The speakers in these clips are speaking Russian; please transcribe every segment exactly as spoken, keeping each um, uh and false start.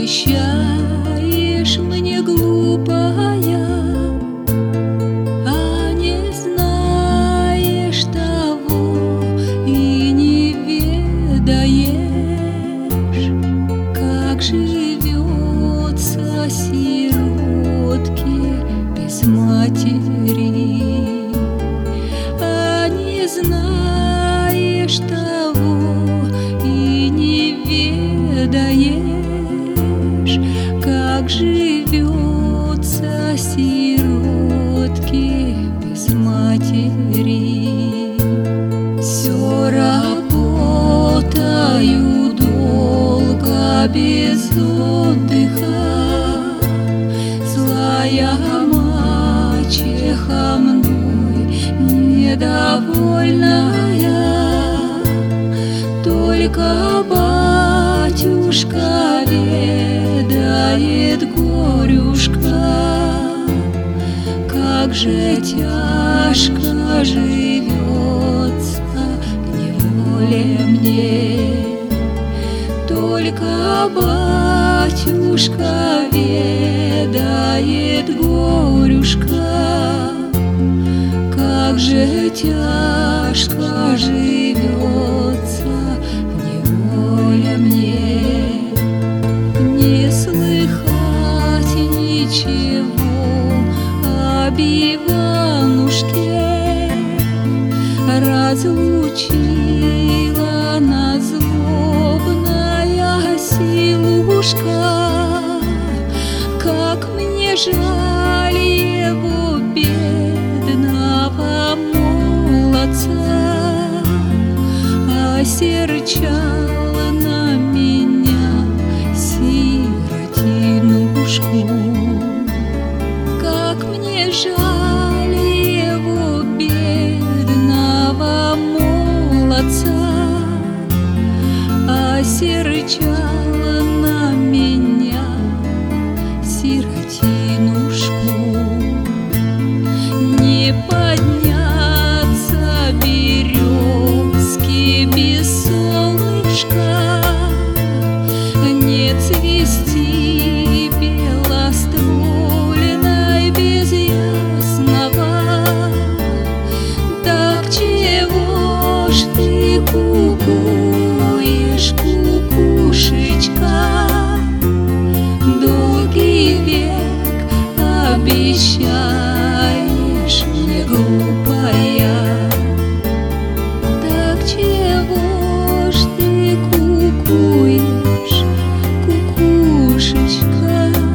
Обещаешь мне, глупая, а не знаешь того и не ведаешь, как живется сиротке без матери. А не знаешь того и не ведаешь, как живется сиротке без матери. Все работаю долго без отдыха, злая мачеха мной недовольная. Только батюшка ведает, горюшка, как же тяжко живется в неволе мне. Только батюшка ведает, горюшка, как же тяжко живется в неволе мне. Не слыхать ничего об Иванушке, разлучила нас злобная силушка. Как мне жаль его, бедного молодца, осерчал на меня сиротинушку. Как мне жаль его, бедного молодца, осерчал на меня сиротинушку. Не подняться березки без солнышка, не цвести белоствольной без ясного. Так чего ж ты кукуешь, кукушечка? Долгий век обещаешь мне, глупая. Так чего ж ты кукуешь, кукушечка?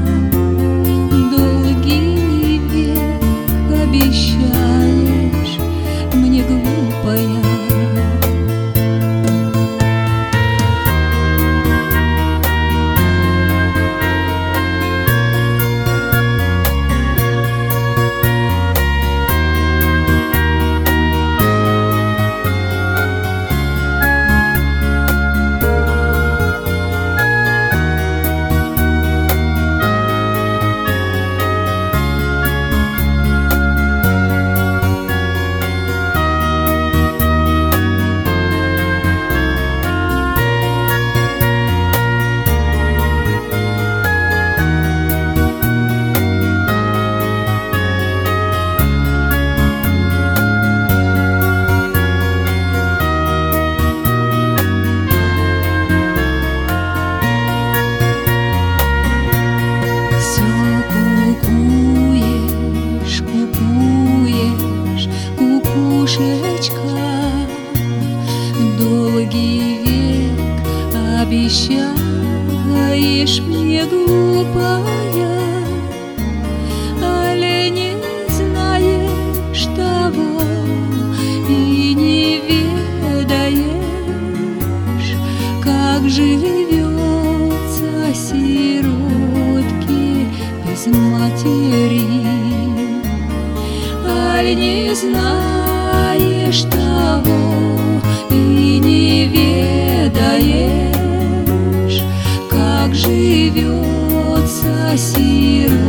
Долгий век обещаешь мне, глупая. Долгий век обещаешь мне, глупая, але не знаешь того и не ведаешь, как живется сиротке без матери. Але не знаешь того и не ведаешь, как живется сиротке